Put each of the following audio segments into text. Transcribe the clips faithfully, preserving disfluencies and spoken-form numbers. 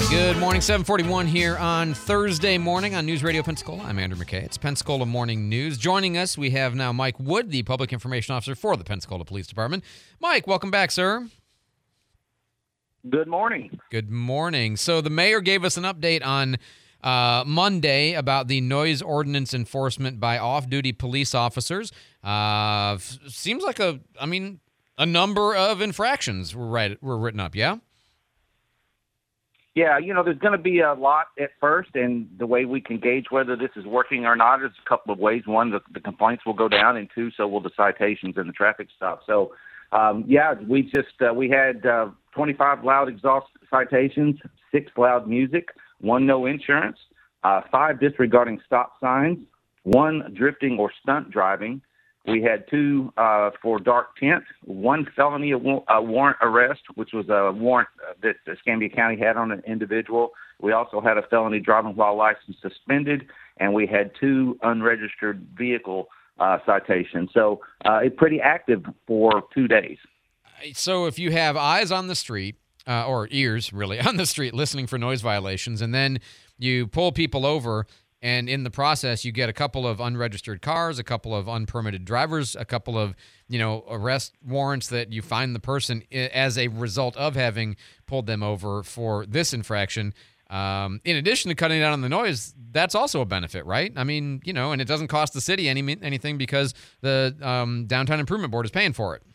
Good morning, seven forty-one here on Thursday morning on News Radio Pensacola. I'm Andrew McKay. It's Pensacola Morning News. Joining us, we have now Mike Wood, the Public Information Officer for the Pensacola Police Department. Mike, welcome back, sir. Good morning. Good morning. So the mayor gave us an update on uh, Monday about the noise ordinance enforcement by off-duty police officers. Uh, f- seems like a, I mean, a number of infractions were, right, were written up, yeah? Yeah, you know, there's going to be a lot at first, and the way we can gauge whether this is working or not is a couple of ways. One, the, the complaints will go down, and two, so will the citations and the traffic stops. So, um, yeah, we just uh, we had uh, twenty-five loud exhaust citations, six loud music, one no insurance, uh, five disregarding stop signs, one drifting or stunt driving. We had two uh, for dark tint, one felony uh, warrant arrest, which was a warrant that Escambia County had on an individual. We also had a felony driving while license suspended, and we had two unregistered vehicle uh, citations. So uh, it's pretty active for two days. So if you have eyes on the street, uh, or ears really on the street listening for noise violations, and then you pull people over, and in the process, you get a couple of unregistered cars, a couple of unpermitted drivers, a couple of, you know, arrest warrants that you find the person as a result of having pulled them over for this infraction. Um, in addition to cutting down on the noise, that's also a benefit, right? I mean, you know, and it doesn't cost the city any anything because the um, Downtown Improvement Board is paying for it.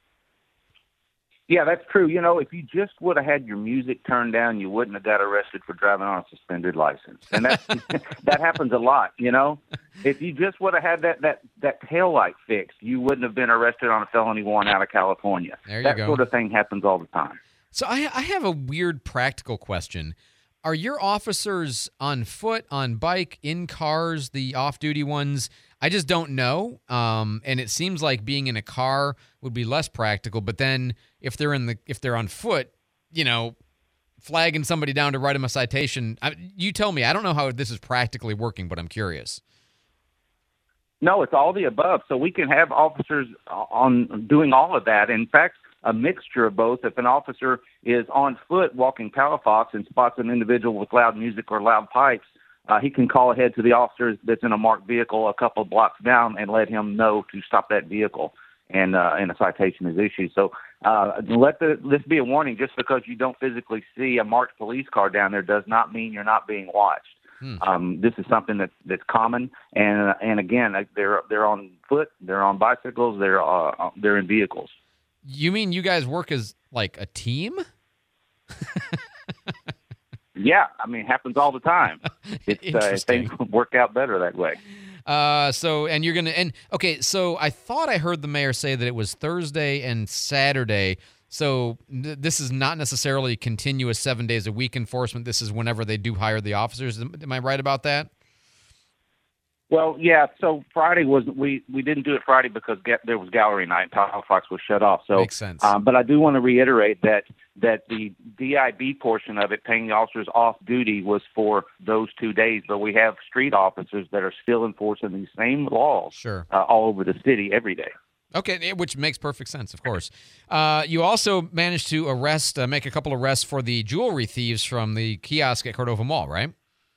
Yeah, that's true. You know, if you just would have had your music turned down, you wouldn't have got arrested for driving on a suspended license. And that that happens a lot, you know. If you just would have had that, that, that taillight fixed, you wouldn't have been arrested on a felony warrant out of California. There you that go. sort of thing happens all the time. So I, I have a weird practical question. Are your officers on foot, on bike, in cars, the off-duty ones? I just don't know. Um, and it seems like being in a car would be less practical. But then if they're in the if they're on foot, you know, flagging somebody down to write them a citation, I, you tell me. I don't know how this is practically working, but I'm curious. No, it's all the above. So we can have officers on doing all of that. In fact, a mixture of both. If an officer is on foot walking Palafox and spots an individual with loud music or loud pipes, uh, he can call ahead to the officer that's in a marked vehicle a couple of blocks down and let him know to stop that vehicle, and uh, and a citation is issued. So uh, let the, this be a warning. Just because you don't physically see a marked police car down there does not mean you're not being watched. Hmm. Um, this is something that that's common, and uh, and again, they're they're on foot, they're on bicycles, they're uh, they're in vehicles. You mean you guys work as, like, a team? Yeah, I mean, it happens all the time. It's, uh, things work out better that way. Uh, so, and you're going to, and, okay, so I thought I heard the mayor say that it was Thursday and Saturday. So th- this is not necessarily continuous seven days a week enforcement. This is whenever they do hire the officers. Am, am I right about that? Well, yeah. So Friday was we, we didn't do it Friday because ga- there was gallery night. Palafox was shut off. So makes sense. Um, but I do want to reiterate that that the D I B portion of it, paying the officers off duty, was for those two days. But we have street officers that are still enforcing these same laws, sure, uh, all over the city every day. Okay, which makes perfect sense, of course. Uh, you also managed to arrest, uh, make a couple arrests for the jewelry thieves from the kiosk at Cordova Mall, right?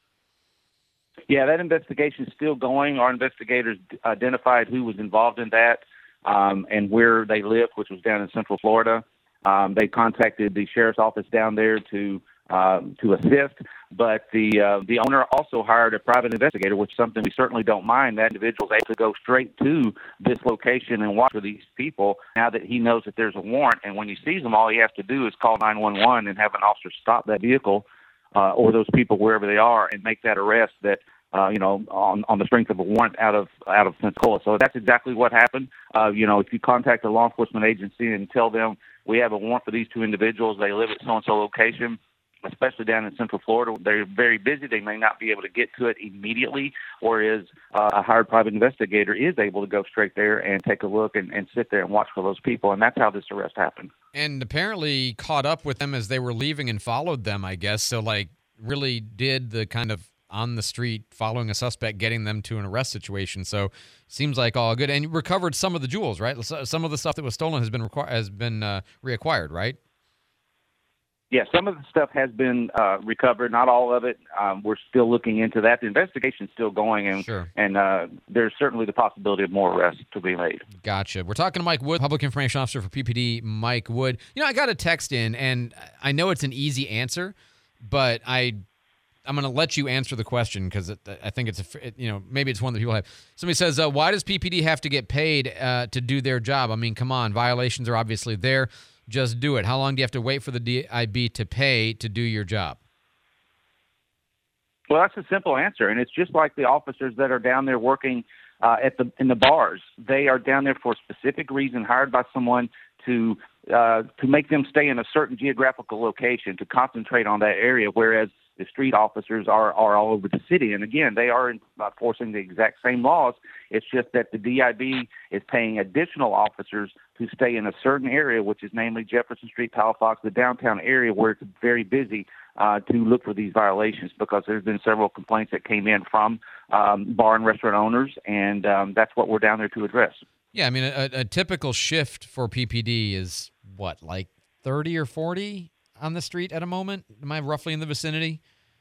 Yeah, that investigation is still going. Our investigators identified who was involved in that um, and where they lived, which was down in Central Florida. Um, they contacted the sheriff's office down there to uh, to assist, but the uh, the owner also hired a private investigator, which is something we certainly don't mind. That individual is able to go straight to this location and watch for these people now that he knows that there's a warrant. And when he sees them, all he has to do is call nine one one and have an officer stop that vehicle uh, or those people wherever they are and make that arrest that Uh, you know, on, on the strength of a warrant out of out of Pensacola. So that's exactly what happened. Uh, you know, if you contact a law enforcement agency and tell them we have a warrant for these two individuals, they live at so-and-so location, especially down in Central Florida, they're very busy. They may not be able to get to it immediately, whereas uh, a hired private investigator is able to go straight there and take a look and, and sit there and watch for those people. And that's how this arrest happened. And apparently caught up with them as they were leaving and followed them, I guess. So, like, really did the kind of on the street following a suspect, getting them to an arrest situation. So seems like all good. And you recovered some of the jewels, right? Some of the stuff that was stolen has been requ- has been uh, reacquired, right? Yeah, some of the stuff has been uh, recovered, not all of it. Um, we're still looking into that. The investigation's still going, and Sure. and uh, there's certainly the possibility of more arrests to be made. Gotcha. We're talking to Mike Wood, Public Information Officer for P P D. Mike Wood. You know, I got a text in, and I know it's an easy answer, but I, I'm going to let you answer the question because I think it's a, you know, maybe it's one that people have. Somebody says, uh, why does P P D have to get paid uh, to do their job? I mean, come on, violations are obviously there. Just do it. How long do you have to wait for the D I B to pay to do your job? Well, that's a simple answer, and it's just like the officers that are down there working uh, at the in the bars. They are down there for a specific reason, hired by someone to uh, to make them stay in a certain geographical location, to concentrate on that area, whereas the street officers are, are all over the city. And again, they are enforcing the exact same laws. It's just that the D I B is paying additional officers to stay in a certain area, which is namely Jefferson Street, Palafox, the downtown area where it's very busy, uh, to look for these violations, because there's been several complaints that came in from um, bar and restaurant owners, and um, that's what we're down there to address. Yeah, I mean, a, a typical shift for P P D is what, like thirty or forty on the street at a moment? Am I roughly in the vicinity?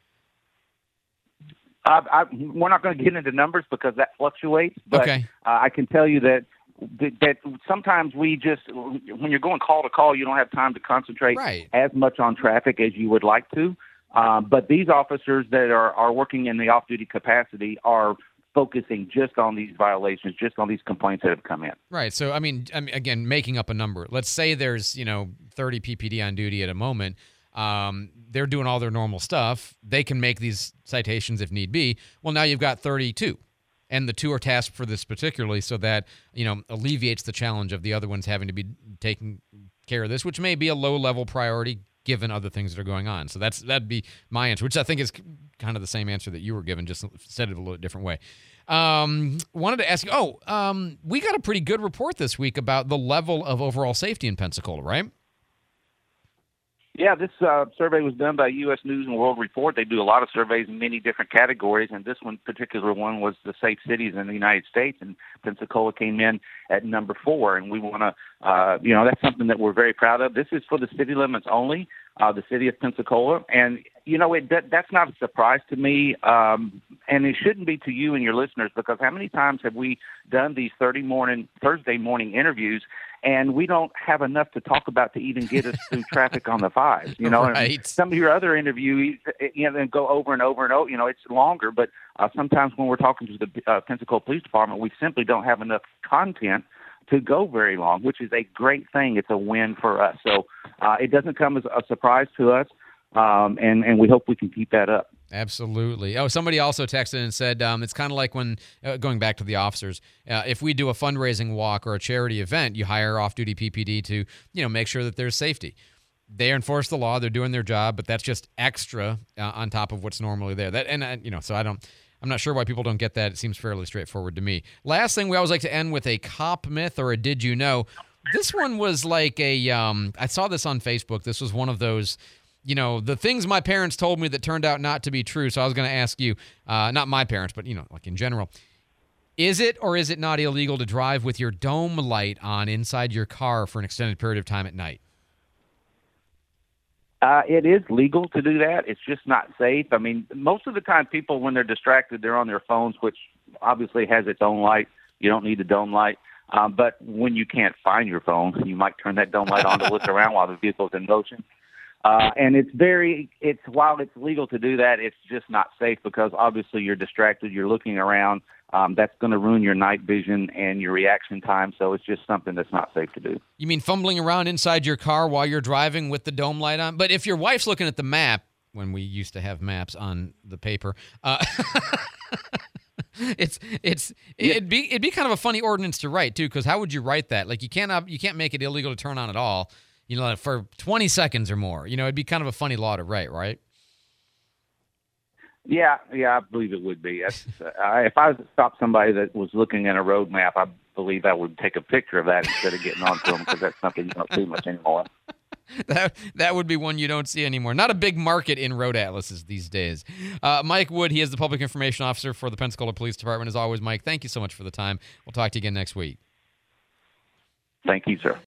I, I, we're not going to get into numbers because that fluctuates, but okay. uh, I can tell you that, that that sometimes we just, when you're going call to call, you don't have time to concentrate right. as much on traffic as you would like to. Uh, but these officers that are, are working in the off-duty capacity are focusing just on these violations, just on these complaints that have come in. Right. So, I mean, I mean, again, making up a number. Let's say there's, you know, thirty P P D on duty at a moment. Um, they're doing all their normal stuff. They can make these citations if need be. Well, now you've got thirty-two, and the two are tasked for this particularly, so that, you know, alleviates the challenge of the other ones having to be taking care of this, which may be a low-level priority given other things that are going on. So that's that'd be my answer, which I think is kind of the same answer that you were given, just said it a little different way. Um, wanted to ask you, oh, um, we got a pretty good report this week about the level of overall safety in Pensacola, right? Yeah, this uh, survey was done by U S News and World Report. They do a lot of surveys in many different categories, and this one particular one was the safe cities in the United States, and Pensacola came in at number four. And we want to, uh, you know, that's something that we're very proud of. This is for the city limits only, uh, the city of Pensacola, and you know, it, that, that's not a surprise to me, um, and it shouldn't be to you and your listeners, because how many times have we done these thirty morning Thursday morning interviews, and we don't have enough to talk about to even get us through traffic on the fives, you know? Right. And some of your other interviews, you know, go over and over and over, you know, it's longer, but uh, sometimes when we're talking to the uh, Pensacola Police Department, we simply don't have enough content to go very long, which is a great thing. It's a win for us. So uh, it doesn't come as a surprise to us. Um, and, and we hope we can keep that up. Absolutely. Oh, somebody also texted and said um, it's kind of like when, uh, going back to the officers, uh, if we do a fundraising walk or a charity event, you hire off-duty P P D to, you know, make sure that there's safety. They enforce the law. They're doing their job, but that's just extra uh, on top of what's normally there. That and, uh, you know, so I don't, I'm not sure why people don't get that. It seems fairly straightforward to me. Last thing, we always like to end with a cop myth or a did you know. This one was like a, um, I saw this on Facebook. This was one of those, you know, the things my parents told me that turned out not to be true. So I was going to ask you, uh, not my parents, but, you know, like in general, is it or is it not illegal to drive with your dome light on inside your car for an extended period of time at night? Uh, it is legal to do that. It's just not safe. I mean, most of the time people, when they're distracted, they're on their phones, which obviously has its own light. You don't need a dome light. Um, but when you can't find your phone, you might turn that dome light on to look around while the vehicle's in motion. Uh, and it's very, it's while it's legal to do that, it's just not safe because obviously you're distracted, you're looking around. Um, that's going to ruin your night vision and your reaction time. So it's just something that's not safe to do. You mean fumbling around inside your car while you're driving with the dome light on? But if your wife's looking at the map, when we used to have maps on the paper, uh, it's it's it'd be it'd be kind of a funny ordinance to write too, because how would you write that? Like you can't you can't make it illegal to turn on at all, you know, for twenty seconds or more. You know, it'd be kind of a funny law to write, right? Yeah, yeah, I believe it would be. That's, uh, if I was to stop somebody that was looking at a road map, I believe I would take a picture of that instead of getting onto them, because that's something you don't see much anymore. That that would be one you don't see anymore. Not a big market in road atlases these days. Uh, Mike Wood, he is the Public Information Officer for the Pensacola Police Department. As always, Mike, thank you so much for the time. We'll talk to you again next week. Thank you, sir.